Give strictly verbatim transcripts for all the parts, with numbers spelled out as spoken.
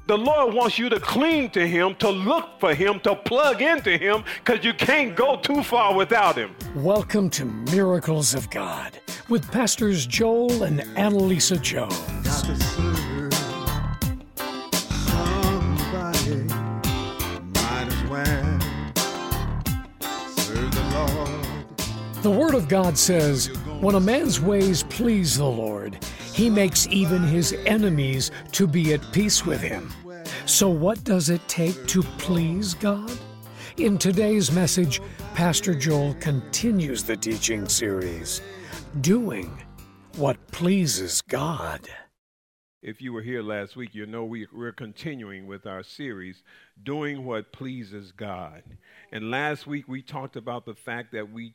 The Lord wants you to cling to him, to look for him, to plug into him, because you can't go too far without him. Welcome to Miracles of God with Pastors Joel and Annalisa Jones. Got to serve somebody, might as well serve the Lord. The Word of God says, when a man's ways please the Lord, he makes even his enemies to be at peace with him. So what does it take to please God? In today's message, Pastor Joel continues the teaching series, Doing What Pleases God. If you were here last week, you know we, we're continuing with our series, Doing What Pleases God. And last week we talked about the fact that we,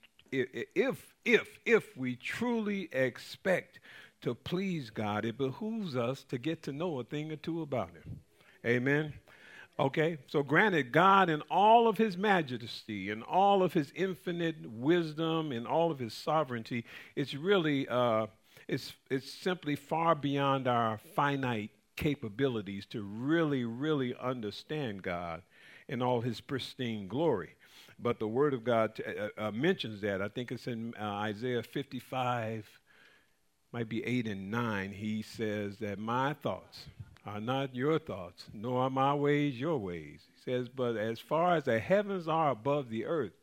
if, if, if we truly expect to please God, it behooves us to get to know a thing or two about him. Amen. Okay, so granted, God in all of his majesty and all of his infinite wisdom and all of his sovereignty, it's really, uh, it's, it's simply far beyond our finite capabilities to really, really understand God in all his pristine glory. But the Word of God t- uh, uh, mentions that. I think it's in uh, Isaiah fifty-five, might be eight and nine. He says that my thoughts are not your thoughts, nor are my ways your ways. He says, but as far as the heavens are above the earth,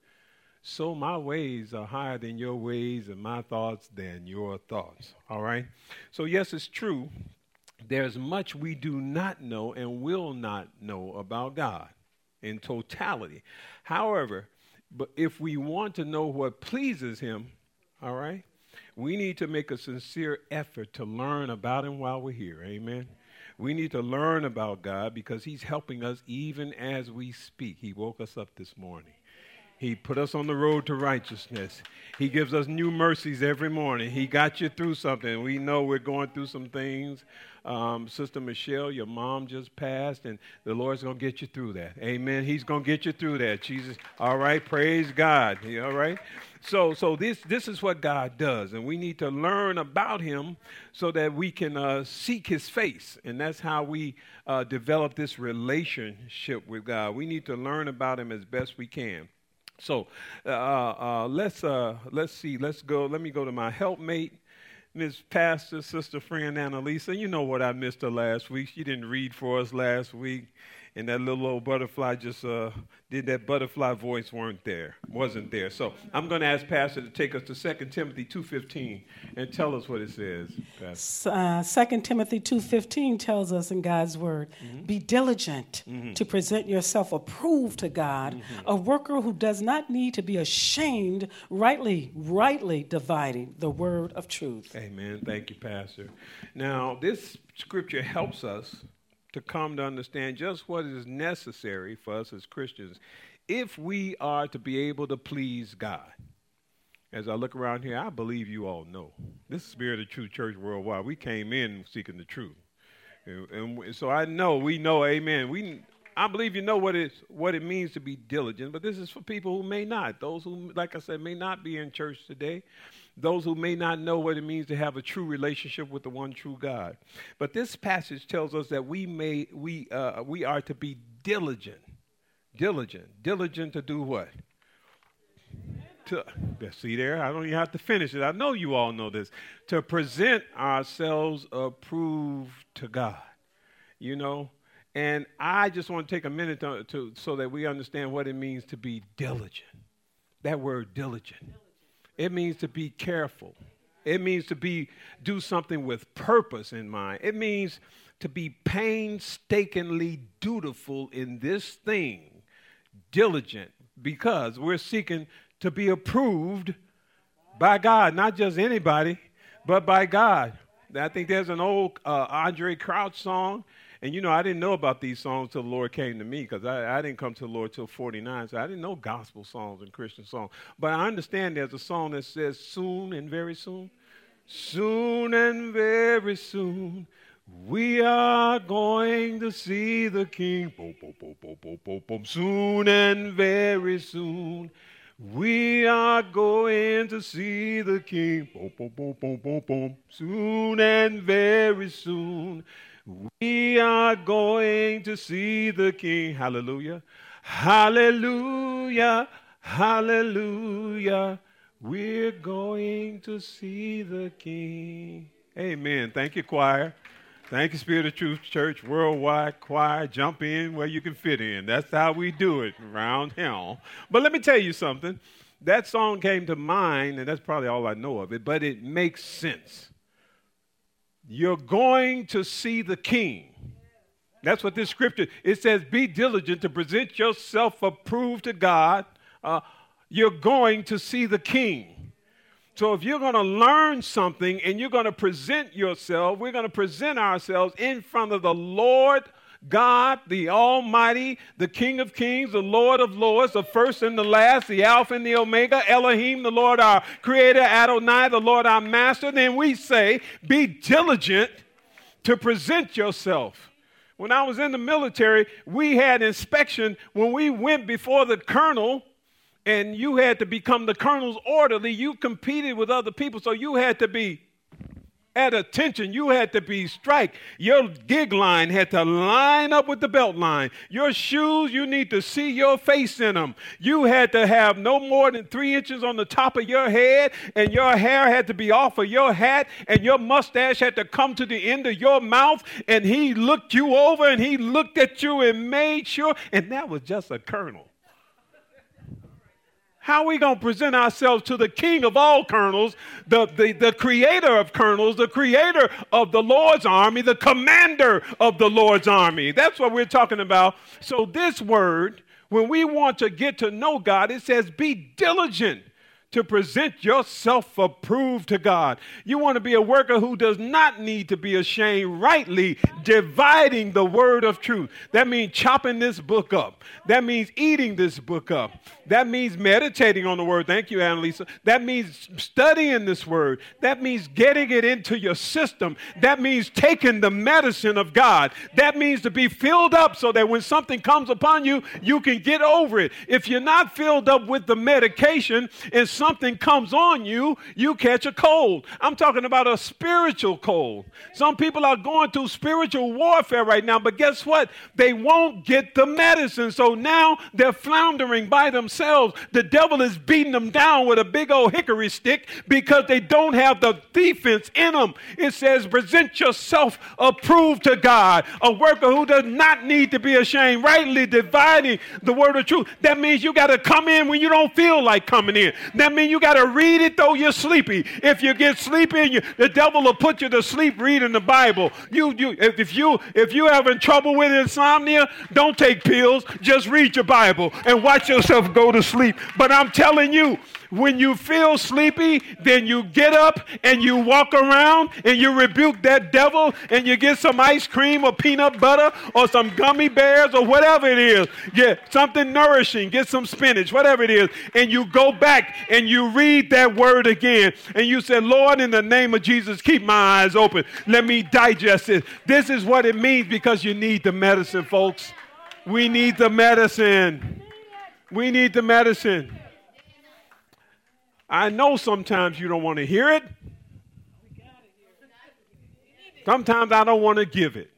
so my ways are higher than your ways and my thoughts than your thoughts. All right? So yes, it's true. There's much we do not know and will not know about God in totality. However, but if we want to know what pleases him, all right, we need to make a sincere effort to learn about him while we're here. Amen. We need to learn about God because he's helping us even as we speak. He woke us up this morning. He put us on the road to righteousness. He gives us new mercies every morning. He got you through something. We know we're going through some things. Um, Sister Michelle, your mom just passed, and the Lord's going to get you through that. Amen. He's going to get you through that. Jesus. All right. Praise God. All right. So so this this is what God does, and we need to learn about him so that we can uh, seek his face, and that's how we uh, develop this relationship with God. We need to learn about him as best we can. So uh, uh, let's uh, let's see. Let's go. Let me go to my helpmate, Miz Pastor, Sister Friend Annalisa. You know what I missed her last week. She didn't read for us last week. And that little old butterfly just uh, did that butterfly voice weren't there, wasn't there. So I'm going to ask Pastor to take us to Second Timothy two fifteen and tell us what it says. Pastor. Uh, Second Timothy two fifteen tells us in God's word, mm-hmm. be diligent mm-hmm. to present yourself approved to God, mm-hmm. a worker who does not need to be ashamed, rightly, rightly dividing the word of truth. Amen. Thank you, Pastor. Now, this scripture helps us to come to understand just what is necessary for us as Christians if we are to be able to please God. As I look around here, I believe you all know. This is Spirit of Truth Church Worldwide. We came in seeking the truth. And, and so I know, we know, amen. We, I believe you know what it, what it means to be diligent, but this is for people who may not. Those who, like I said, may not be in church today. Those who may not know what it means to have a true relationship with the one true God. But this passage tells us that we may we uh, we are to be diligent, diligent, diligent to do what? To see there, I don't even have to finish it. I know you all know this. To present ourselves approved to God, you know. And I just want to take a minute to, to so that we understand what it means to be diligent. That word, diligent. It means to be careful. It means to be do something with purpose in mind. It means to be painstakingly dutiful in this thing, diligent, because we're seeking to be approved by God, not just anybody, but by God. I think there's an old uh, Andre Crouch song. And, you know, I didn't know about these songs till the Lord came to me because I, I didn't come to the Lord till forty-nine. So I didn't know gospel songs and Christian songs. But I understand there's a song that says soon and very soon. Soon and very soon we are going to see the King. Boom, boom, boom, boom, boom, boom, boom. Soon and very soon we are going to see the King. Boom, boom, boom, boom, boom, boom. Soon and very soon We are going to see the King. Hallelujah. Hallelujah. Hallelujah. We're going to see the King. Amen. Thank you, choir. Thank you, Spirit of Truth Church, Worldwide Choir. Jump in where you can fit in. That's how we do it around here. But let me tell you something. That song came to mind, and that's probably all I know of it, but it makes sense. You're going to see the King. That's what this scripture, it says, be diligent to present yourself approved to God. Uh, you're going to see the King. So if you're going to learn something and you're going to present yourself, we're going to present ourselves in front of the Lord God, the Almighty, the King of Kings, the Lord of Lords, the first and the last, the Alpha and the Omega, Elohim, the Lord our Creator, Adonai, the Lord our Master. Then we say, be diligent to present yourself. When I was in the military, we had inspection when we went before the colonel. And you had to become the colonel's orderly. You competed with other people, so you had to be at attention. You had to be strike. Your gig line had to line up with the belt line. Your shoes, you need to see your face in them. You had to have no more than three inches on the top of your head, and your hair had to be off of your hat, and your mustache had to come to the end of your mouth, and he looked you over, and he looked at you and made sure, and that was just a colonel. How are we going to present ourselves to the King of all colonels, the, the, the creator of colonels, the creator of the Lord's army, the commander of the Lord's army? That's what we're talking about. So this word, when we want to get to know God, it says be diligent to present yourself approved to God. You want to be a worker who does not need to be ashamed, rightly dividing the word of truth. That means chopping this book up. That means eating this book up. That means meditating on the word. Thank you, Annalisa. That means studying this word. That means getting it into your system. That means taking the medicine of God. That means to be filled up so that when something comes upon you, you can get over it. If you're not filled up with the medication and something comes on you, you catch a cold. I'm talking about a spiritual cold. Some people are going through spiritual warfare right now, but guess what? They won't get the medicine. So now they're floundering by themselves. The devil is beating them down with a big old hickory stick because they don't have the defense in them. It says, present yourself approved to God, a worker who does not need to be ashamed, rightly dividing the word of truth. That means you got to come in when you don't feel like coming in. That means you got to read it though you're sleepy. If you get sleepy, you, the devil will put you to sleep reading the Bible. You, you, if, if you, if you're having trouble with insomnia, don't take pills. Just read your Bible and watch yourself go to sleep. But I'm telling you, when you feel sleepy, then you get up and you walk around and you rebuke that devil and you get some ice cream or peanut butter or some gummy bears or whatever it is. Get something nourishing, get some spinach, whatever it is, and you go back and you read that word again and you say, Lord, in the name of Jesus, keep my eyes open. Let me digest it. This is what it means because you need the medicine, folks. We need the medicine. We need the medicine. I know sometimes you don't want to hear it. Sometimes I don't want to give it.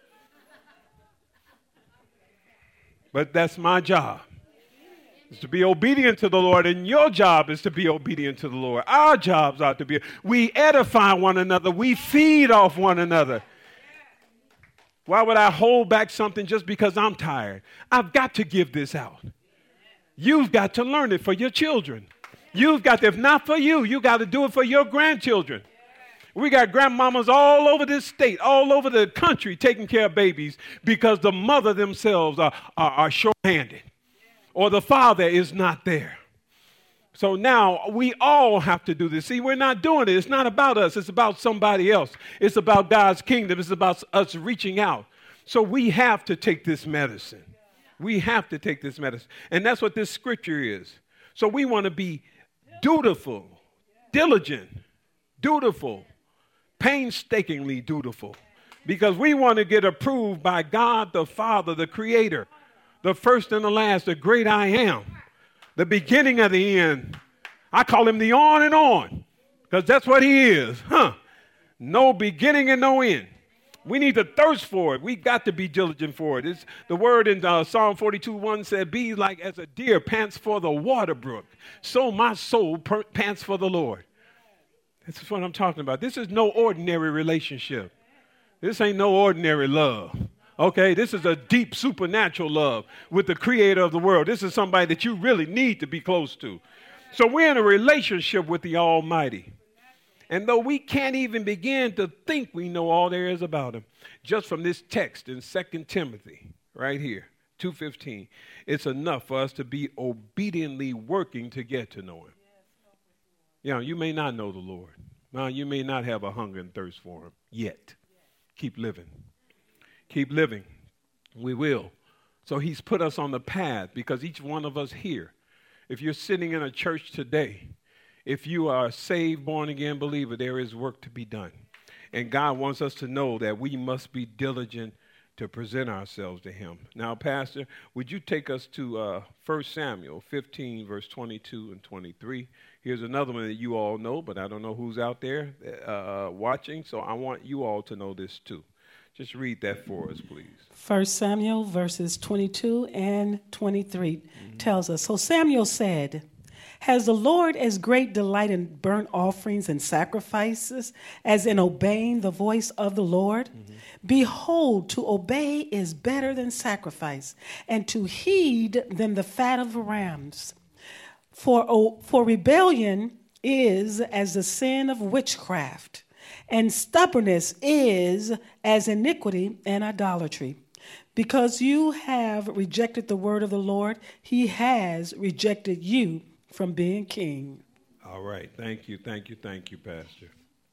But that's my job. It's to be obedient to the Lord, and your job is to be obedient to the Lord. Our jobs are to be. We edify one another. We feed off one another. Why would I hold back something just because I'm tired? I've got to give this out. You've got to learn it for your children. You've got to, if not for you, you got to do it for your grandchildren. We got grandmamas all over this state, all over the country taking care of babies because the mother themselves are, are, are short-handed or the father is not there. So now we all have to do this. See, we're not doing it. It's not about us. It's about somebody else. It's about God's kingdom. It's about us reaching out. So we have to take this medicine. We have to take this medicine. And that's what this scripture is. So we want to be dutiful, diligent, dutiful, painstakingly dutiful, because we want to get approved by God the Father, the Creator, the first and the last, the great I am, the beginning of the end. I call him the on and on because that's what he is. Huh? No beginning and no end. We need to thirst for it. We got to be diligent for it. It's, the word in uh, Psalm forty-two one said, be like as a deer pants for the water brook, so my soul per- pants for the Lord. That's what I'm talking about. This is no ordinary relationship. This ain't no ordinary love. Okay, this is a deep supernatural love with the creator of the world. This is somebody that you really need to be close to. So we're in a relationship with the Almighty. And though we can't even begin to think we know all there is about him, just from this text in Second Timothy, right here, two fifteen, it's enough for us to be obediently working to get to know him. You know, you may not know the Lord. Now, you may not have a hunger and thirst for him yet. Keep living. Keep living. We will. So he's put us on the path because each one of us here, if you're sitting in a church today, if you are a saved, born-again believer, there is work to be done. And God wants us to know that we must be diligent to present ourselves to him. Now, Pastor, would you take us to uh, First Samuel fifteen, verse twenty-two and twenty-three? Here's another one that you all know, but I don't know who's out there uh, watching, so I want you all to know this too. Just read that for us, please. First Samuel verses twenty-two and twenty-three mm-hmm. tells us, so Samuel said, has the Lord as great delight in burnt offerings and sacrifices as in obeying the voice of the Lord? Mm-hmm. Behold, to obey is better than sacrifice, and to heed than the fat of rams. For, oh, for rebellion is as the sin of witchcraft, and stubbornness is as iniquity and idolatry. Because you have rejected the word of the Lord, he has rejected you from being king. All right. Thank you. Thank you. Thank you, Pastor.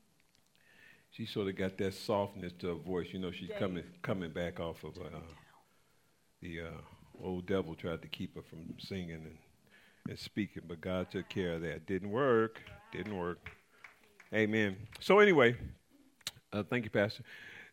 She sort of got that softness to her voice. You know, she's coming coming back off of uh, the uh, old devil tried to keep her from singing and, and speaking, but God took care of that. Didn't work. Didn't work. Amen. So anyway, uh, thank you, Pastor.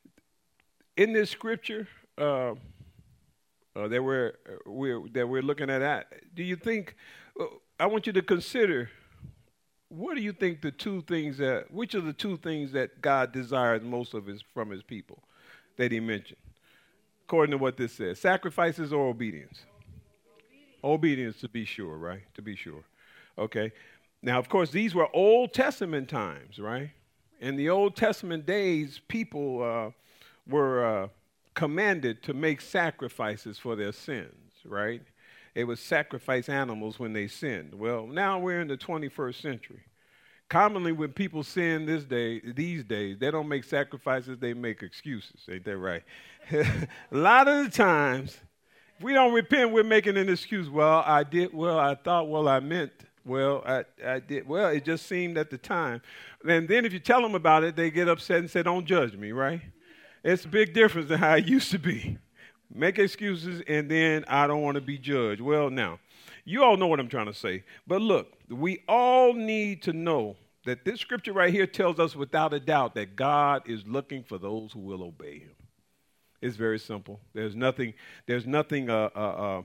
In this scripture uh, uh, that we're, we're that we're looking at, that, do you think? Uh, I want you to consider, what do you think the two things that, which are the two things that God desires most of his from his people that he mentioned? According to what this says, sacrifices or obedience? Obedience, obedience to be sure, right? To be sure. Okay. Now, of course, these were Old Testament times, right? In the Old Testament days, people uh, were uh, commanded to make sacrifices for their sins, right? They would sacrifice animals when they sinned. Well, now we're in the twenty-first century. Commonly, when people sin this day, these days, they don't make sacrifices, they make excuses. Ain't that right? A lot of the times, if we don't repent, we're making an excuse. Well, I did, well, I thought, well, I meant, well, I, I did, well, it just seemed at the time. And then if you tell them about it, they get upset and say, don't judge me, right? It's a big difference than how it used to be. Make excuses, and then I don't want to be judged. Well, now, you all know what I'm trying to say. But look, we all need to know that this scripture right here tells us without a doubt that God is looking for those who will obey him. It's very simple. There's nothing, there's nothing uh, uh, uh,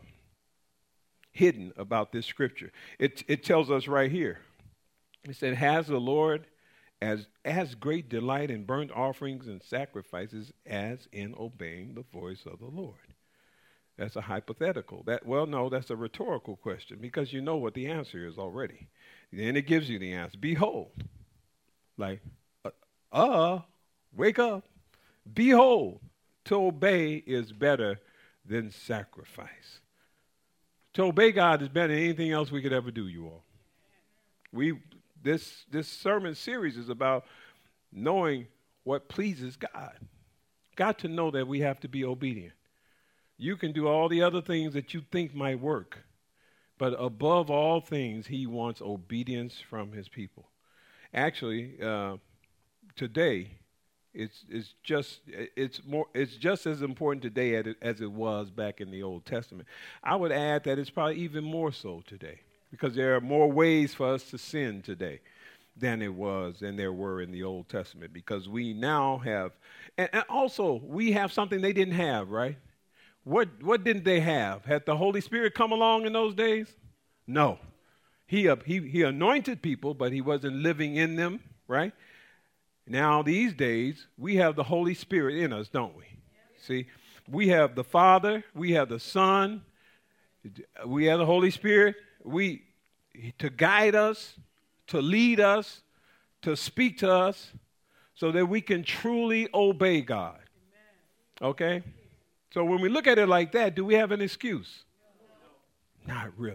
hidden about this scripture. It, it tells us right here. It said, has the Lord as as great delight in burnt offerings and sacrifices as in obeying the voice of the Lord. That's a hypothetical. That well, no, that's a rhetorical question because you know what the answer is already. Then it gives you the answer. Behold, like, uh, uh wake up. Behold, to obey is better than sacrifice. To obey God is better than anything else we could ever do, you all. We This this sermon series is about knowing what pleases God. Got to know that we have to be obedient. You can do all the other things that you think might work, but above all things, he wants obedience from his people. Actually, uh, today, it's it's just it's more it's just as important today as it, as it was back in the Old Testament. I would add that it's probably even more so today, because there are more ways for us to sin today than it was and there were in the Old Testament, because we now have, and, and also we have something they didn't have, right? What what didn't they have? Had the Holy Spirit come along in those days? No. He, he, he anointed people, but he wasn't living in them, right? Now, these days, we have the Holy Spirit in us, don't we? See, we have the Father, we have the Son, we have the Holy Spirit, we to guide us, to lead us, to speak to us, so that we can truly obey God. Okay? So when we look at it like that, do we have an excuse? Not really.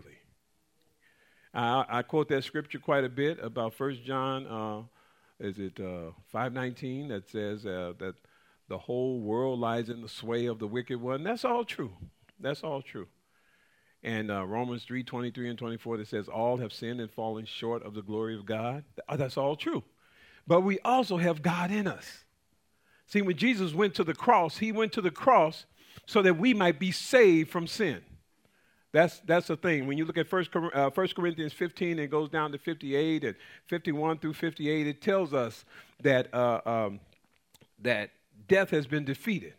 I, I quote that scripture quite a bit about First John, uh, is it uh, five nineteen, that says uh, that the whole world lies in the sway of the wicked one. That's all true. That's all true. And uh, Romans three twenty-three and twenty-four, that says all have sinned and fallen short of the glory of God. That's all true. But we also have God in us. See, when Jesus went to the cross, he went to the cross so that we might be saved from sin. That's that's the thing. When you look at First uh, First Corinthians fifteen, it goes down to fifty-eight and fifty-one through fifty-eight. It tells us that uh, um, that death has been defeated.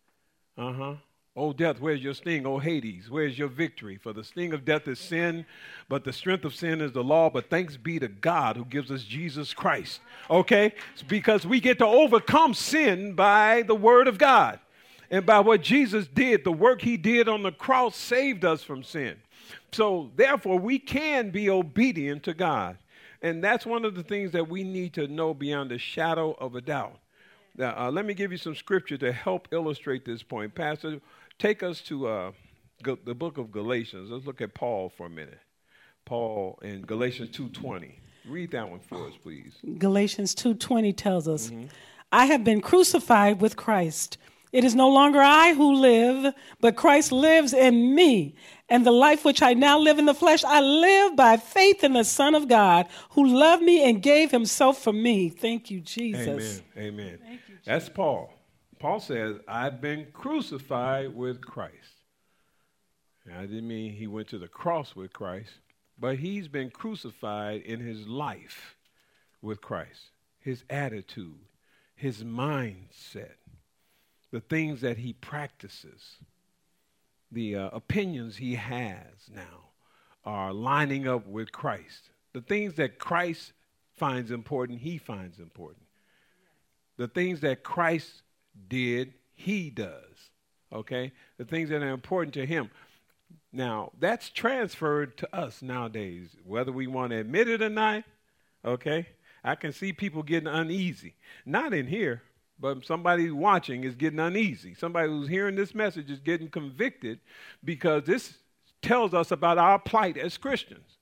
Uh huh. Oh, death, where's your sting? Oh, Hades, where's your victory? For the sting of death is sin, but the strength of sin is the law. But thanks be to God who gives us Jesus Christ. Okay? It's because we get to overcome sin by the word of God. And by what Jesus did, the work he did on the cross saved us from sin. So, therefore, we can be obedient to God. And that's one of the things that we need to know beyond a shadow of a doubt. Now, uh, let me give you some scripture to help illustrate this point. Pastor, take us to uh, G- the book of Galatians. Let's look at Paul for a minute. Paul in Galatians two twenty. Read that one for us, please. Galatians two twenty tells us, mm-hmm. I have been crucified with Christ. It is no longer I who live, but Christ lives in me. And the life which I now live in the flesh, I live by faith in the Son of God, who loved me and gave himself for me. Thank you, Jesus. Amen. Amen. Thank you, Jesus. That's Paul. Paul says, I've been crucified with Christ. Now, I didn't mean he went to the cross with Christ, but he's been crucified in his life with Christ, his attitude, his mindset, the things that he practices, the uh, opinions he has now are lining up with Christ. The things that Christ finds important, he finds important. The things that Christ did, he does, okay? The things that are important to him. Now, that's transferred to us nowadays, whether we want to admit it or not, okay? I can see people getting uneasy. Not in here, but somebody watching is getting uneasy. Somebody who's hearing this message is getting convicted because this tells us about our plight as Christians.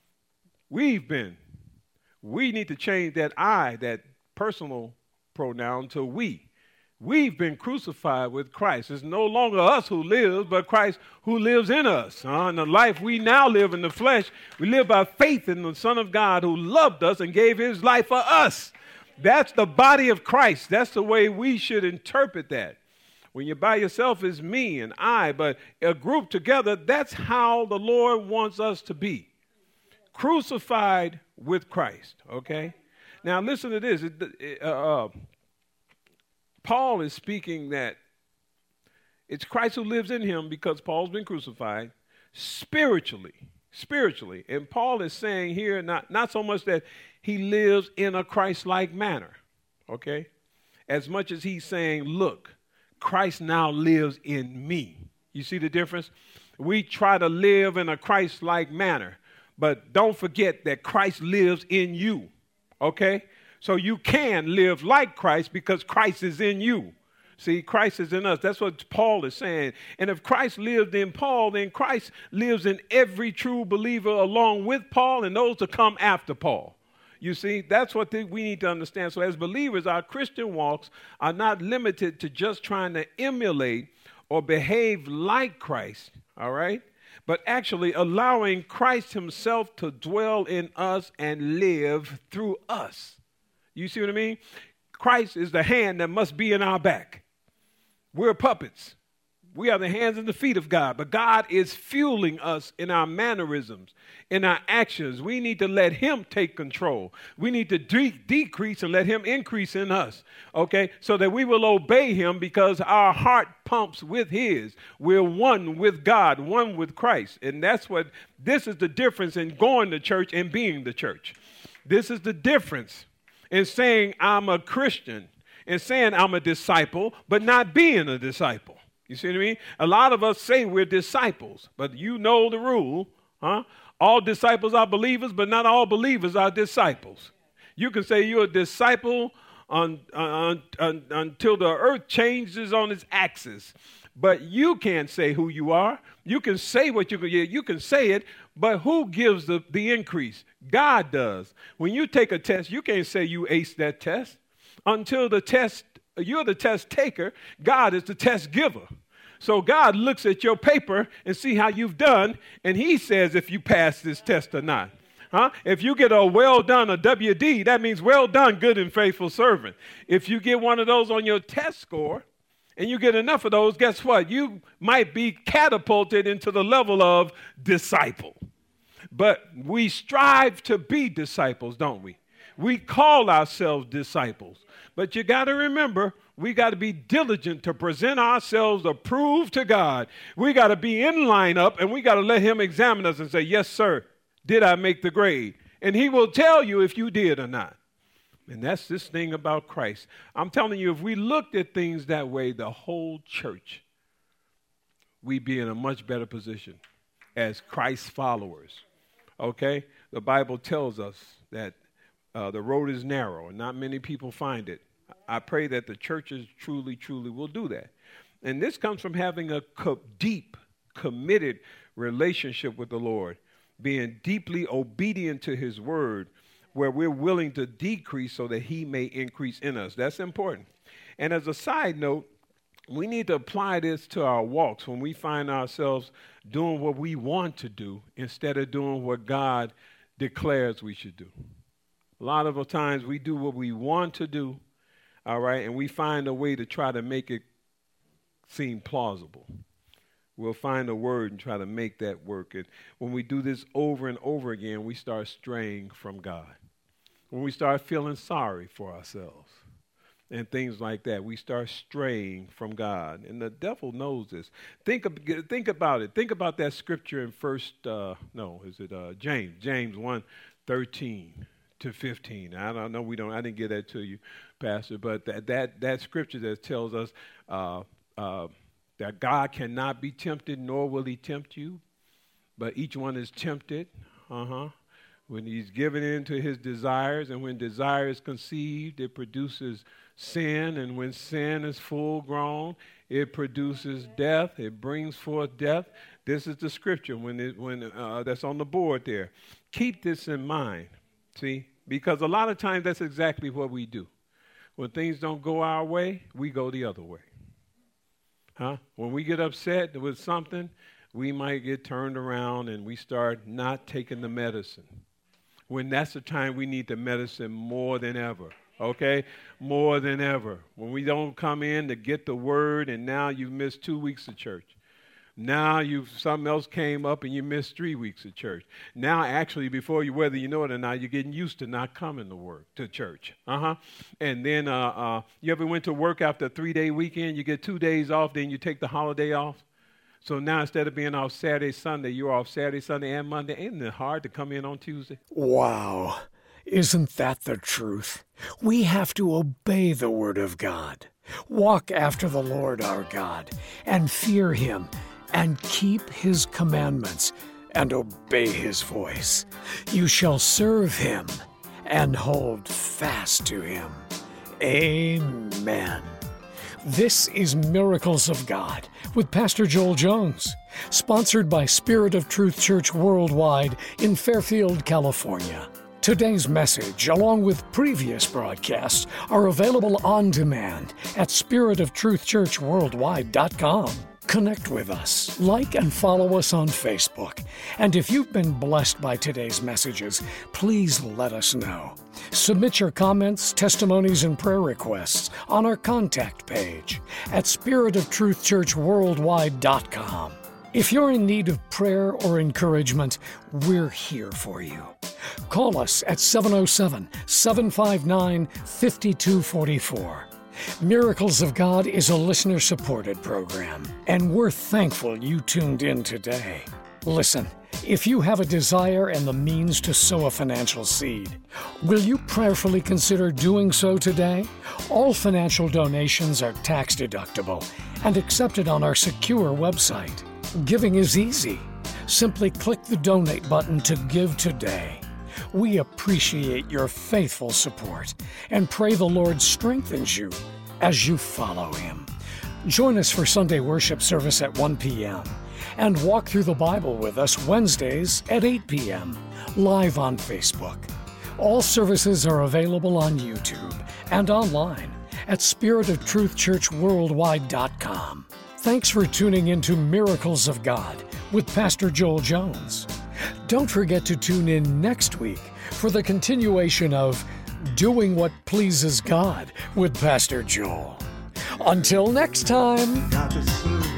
We've been. We need to change that I, that personal pronoun, to we. We've been crucified with Christ. It's no longer us who lives, but Christ who lives in us. Uh, in the life we now live in the flesh, we live by faith in the Son of God who loved us and gave his life for us. That's the body of Christ. That's the way we should interpret that. When you're by yourself, it's me and I, but a group together, that's how the Lord wants us to be. Crucified with Christ, okay? Now, listen to this. It, it, uh, uh, Paul is speaking that it's Christ who lives in him because Paul's been crucified spiritually, spiritually. And Paul is saying here not, not so much that he lives in a Christ-like manner, okay? As much as he's saying, look, Christ now lives in me. You see the difference? We try to live in a Christ-like manner, but don't forget that Christ lives in you, okay? So you can live like Christ because Christ is in you. See, Christ is in us. That's what Paul is saying. And if Christ lived in Paul, then Christ lives in every true believer along with Paul and those to come after Paul. You see, that's what th- we need to understand. So as believers, our Christian walks are not limited to just trying to emulate or behave like Christ, all right? But actually allowing Christ himself to dwell in us and live through us. You see what I mean? Christ is the hand that must be in our back. We're puppets. We are the hands and the feet of God, but God is fueling us in our mannerisms, in our actions. We need to let him take control. We need to de- decrease and let him increase in us, okay, so that we will obey him because our heart pumps with his. We're one with God, one with Christ, and that's what, this is the difference in going to church and being the church. This is the difference. in saying I'm a Christian and saying I'm a disciple, but not being a disciple. You see what I mean? A lot of us say we're disciples, but you know the rule, huh? All disciples are believers, but not all believers are disciples. You can say you're a disciple on, on, on, until the earth changes on its axis, but you can't say who you are. You can say what you can, you can say it, but who gives the, the increase? God does. When you take a test, you can't say you aced that test until the test, you're the test taker. God is the test giver. So God looks at your paper and see how you've done, and he says if you pass this test or not. Huh? If you get a well done, a W D, that means well done, good and faithful servant. If you get one of those on your test score and you get enough of those, guess what? You might be catapulted into the level of disciple. But we strive to be disciples, don't we? We call ourselves disciples. But you got to remember, we got to be diligent to present ourselves approved to God. We got to be in lineup, and we got to let him examine us and say, yes, sir. Did I make the grade? And he will tell you if you did or not. And that's this thing about Christ. I'm telling you, if we looked at things that way, the whole church, we'd be in a much better position as Christ's followers. Okay? The Bible tells us that uh, the road is narrow and not many people find it. I pray that the churches truly, truly will do that. And this comes from having a co- deep, committed relationship with the Lord, being deeply obedient to his word, where we're willing to decrease so that he may increase in us. That's important. And as a side note, we need to apply this to our walks when we find ourselves doing what we want to do instead of doing what God declares we should do. A lot of the times we do what we want to do, all right, and we find a way to try to make it seem plausible. We'll find a word and try to make that work. And when we do this over and over again, we start straying from God. When we start feeling sorry for ourselves and things like that, we start straying from God. And the devil knows this. Think, of, think about it. Think about that scripture in first, uh, no, is it uh, James? James one, thirteen to fifteen. I don't know, we don't, I didn't get that to you, Pastor, but that, that, that scripture that tells us, uh, uh, that God cannot be tempted, nor will he tempt you, but each one is tempted, uh-huh, when he's given in to his desires, and when desire is conceived, it produces sin, and when sin is full grown, it produces death, it brings forth death. This is the scripture when it, when uh, that's on the board there. Keep this in mind, see, because a lot of times that's exactly what we do. When things don't go our way, we go the other way. Huh? When we get upset with something, we might get turned around and we start not taking the medicine. When that's the time we need the medicine more than ever, okay? More than ever. When we don't come in to get the word and now you've missed two weeks of church. Now you've something else came up and you missed three weeks of church. Now actually before you, whether you know it or not, you're getting used to not coming to work, to church. Uh-huh. And then uh, uh, you ever went to work after a three-day weekend, you get two days off, then you take the holiday off? So now instead of being off Saturday, Sunday, you're off Saturday, Sunday, and Monday. Isn't it hard to come in on Tuesday? Wow. Isn't that the truth? We have to obey the word of God, walk after the Lord our God, and fear him, and keep his commandments, and obey his voice. You shall serve him, and hold fast to him. Amen. This is Miracles of God with Pastor Joel Jones, sponsored by Spirit of Truth Church Worldwide in Fairfield, California. Today's message, along with previous broadcasts, are available on demand at spirit of truth church worldwide dot com. Connect with us, like and follow us on Facebook. And if you've been blessed by today's messages, please let us know. Submit your comments, testimonies, and prayer requests on our contact page at spirit of truth church worldwide dot com. If you're in need of prayer or encouragement, we're here for you. Call us at seven oh seven, seven five nine, five two four four. Miracles of God is a listener-supported program, and we're thankful you tuned in today. Listen, If you have a desire and the means to sow a financial seed, will you prayerfully consider doing so today? All financial donations are tax deductible and accepted on our secure website. Giving is easy. Simply click the donate button to give today. We appreciate your faithful support and pray the Lord strengthens you as you follow Him. Join us for Sunday worship service at one p.m. and walk through the Bible with us Wednesdays at eight p.m. live on Facebook. All services are available on YouTube and online at spirit of truth church worldwide dot com. Thanks for tuning into Miracles of God with Pastor Joel Jones. Don't forget to tune in next week for the continuation of Doing What Pleases God with Pastor Joel. Until next time. Got to serve